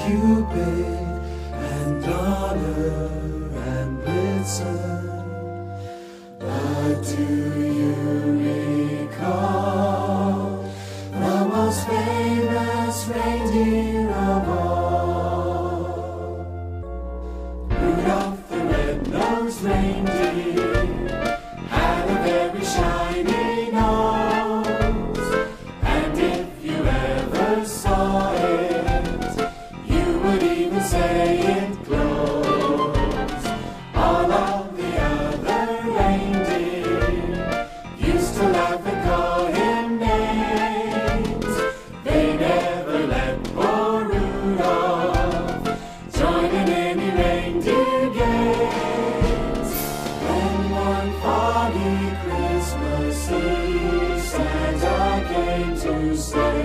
Cupid and Donner and Blitzen. But do you recall the most famous reindeer of all? Rudolph the red-nosed reindeer had a very shiny nose, and if you ever saw it, you would even say it glows. All of the other reindeer used to laugh and call him names. They never let poor Rudolph join in any reindeer games. Then one foggy Christmas Eve, Santa came to say,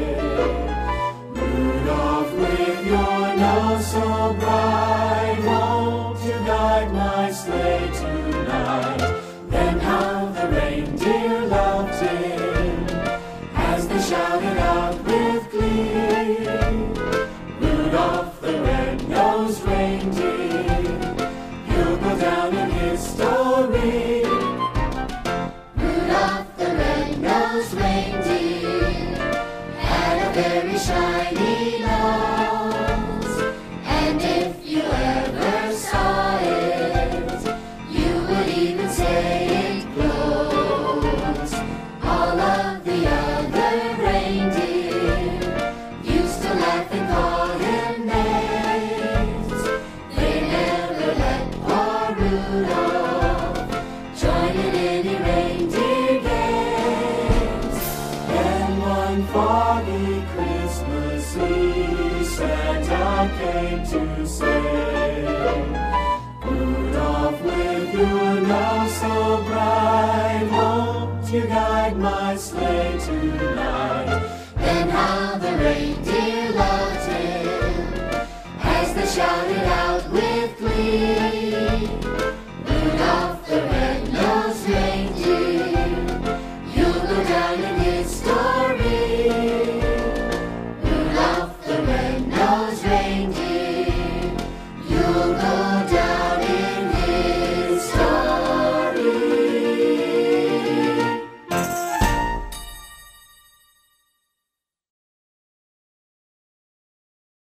Rudolph, with your nose so bright, won't you guide my sleigh tonight? Then how the reindeer loved him as they shouted out with glee, Rudolph the red-nosed reindeer, he'll go down in history. Rudolph the red-nosed reindeer had a very shiny nose, and if you ever saw it, you would even say it glows. All of the other reindeer used to laugh and call him names. They never let poor Rudolph join in any reindeer games. Then one foggy Christmas Eve, Santa came to say, Rudolph, with your nose so bright, won't you guide my sleigh tonight? Then how the reindeer loved him as they shouted